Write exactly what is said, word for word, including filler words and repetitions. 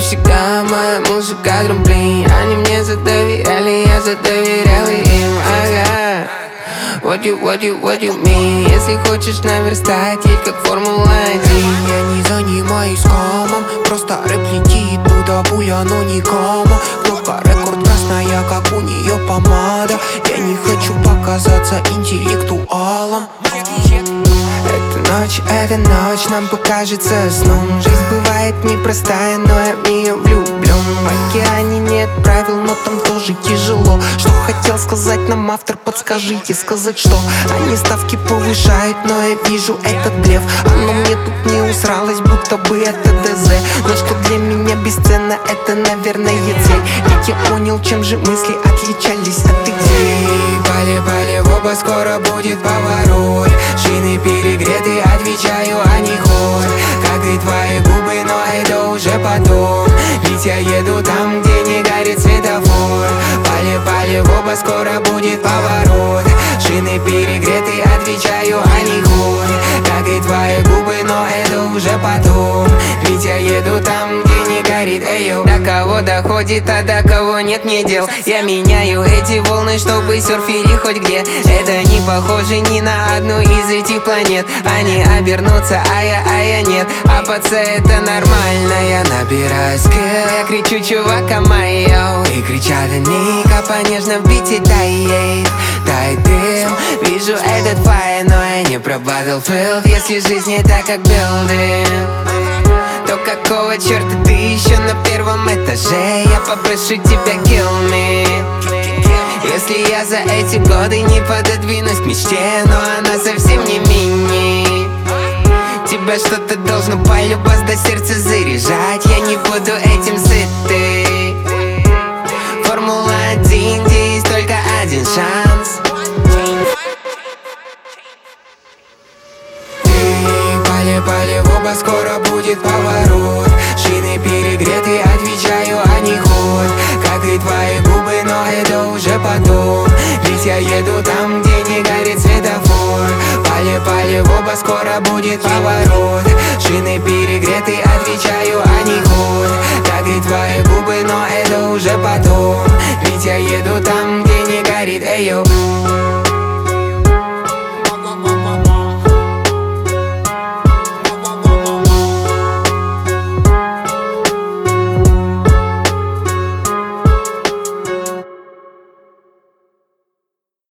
всегда моя музыка трамплин. Они мне задоверяли, я задоверял им. Ага. What you, what you, what you mean? Если хочешь наверстать, едь как Формула один. Я не занимаюсь камом, просто рэп летит, туда буя, но никому. Кнопка рекорд красная, как у нее помада. Я не хочу показаться интеллектуалом. Эта ночь, эта ночь нам покажется сном. Жизнь бывает непростая, но я в нее влюблен. В океане нет правил, но там тоже тяжело. Что хотел сказать нам автор, подскажите, сказать что? Они ставки повышают, но я вижу этот блеф. Оно мне тут не усралось, будто бы это ДЗ. Но что для меня бесценно, это, наверное, цель. Ведь я понял, чем же мысли отличались от идей. Пали-пали в оба, скоро будет поворот. Шины перегреты, отвечаю, они ход. Как и твои губы, но это уже потом. Ведь я еду там, где не горит светофор. Пали-пали в оба, скоро будет поворот. Шины перегреты, отвечаю, они ход. Как и твои губы, но это уже потом. Ведь я еду там, где не горит, эйо. До кого доходит, а до кого нет мне дел. Я меняю эти волны, чтобы серфили хоть где. Это не похоже ни на одну из этих планет. Они обернутся, а я, а я нет. А паца это нормально, я набираю скилл. Я кричу чувакам майо, и кричат они, как по нежном бите тает, тает дым. Вижу этот файл, но я не про Battlefield. Если жизнь не так, как билдинг, то какого черта ты еще на первом этаже? Я попрошу тебя kill me. Если я за эти годы не пододвинусь к мечте, но она совсем не мини. Тебя что-то должно полюбас до сердца заряжать. Я не буду этим сытый. Формула один, где есть только один шанс. Пали-пали в оба, скоро будет поворот. Шины перегреты, отвечаю, они ход. Как и твои губы, но это уже потом. Ведь я еду там, где не горит светофор. Пали-пали в оба, скоро будет поворот. Шины перегреты, отвечаю, они ход. Как и твои губы, но это уже потом. Ведь я еду там, где не горит, эйо.